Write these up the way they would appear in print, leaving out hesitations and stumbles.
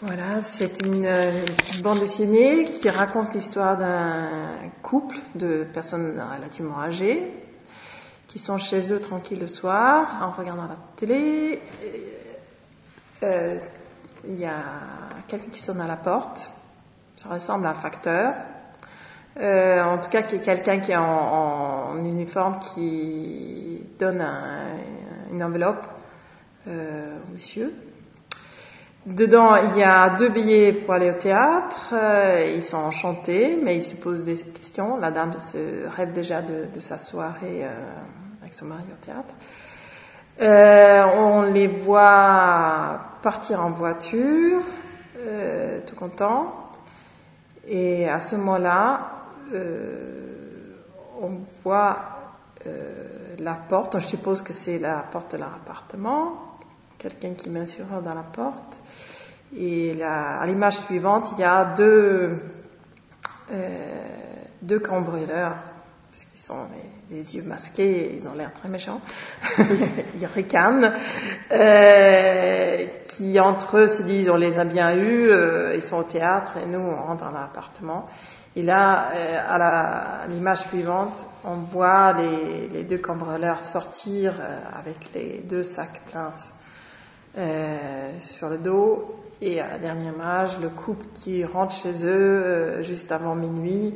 Voilà, c'est une bande dessinée qui raconte l'histoire d'un couple de personnes relativement âgées qui sont chez eux tranquilles le soir en regardant la télé. Il y a quelqu'un qui sonne à la porte. Ça ressemble à un facteur. En tout cas, quelqu'un qui est en uniforme qui donne une enveloppe au monsieur. Dedans, il y a 2 billets pour aller au théâtre. Ils sont enchantés, mais ils se posent des questions. La dame se rêve déjà de sa soirée avec son mari au théâtre. On les voit partir en voiture, tout contents. Et à ce moment-là, on voit la porte. Je suppose que c'est la porte de leur appartement. Quelqu'un qui met un serrure dans la porte. Et à l'image suivante, il y a deux cambrioleurs, parce qu'ils sont les yeux masqués, ils ont l'air très méchants. Ils ricanent, qui entre eux se disent on les a bien eus, ils sont au théâtre et nous on rentre dans l'appartement. Et là, à l'image suivante, on voit les 2 cambrioleurs sortir avec les 2 sacs pleins sur le dos, et à la dernière image, le couple qui rentre chez eux juste avant minuit.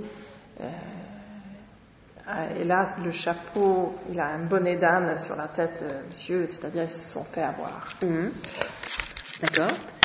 Et là, le chapeau, il a un bonnet d'âne sur la tête, monsieur, c'est-à-dire ils se sont fait avoir. D'accord.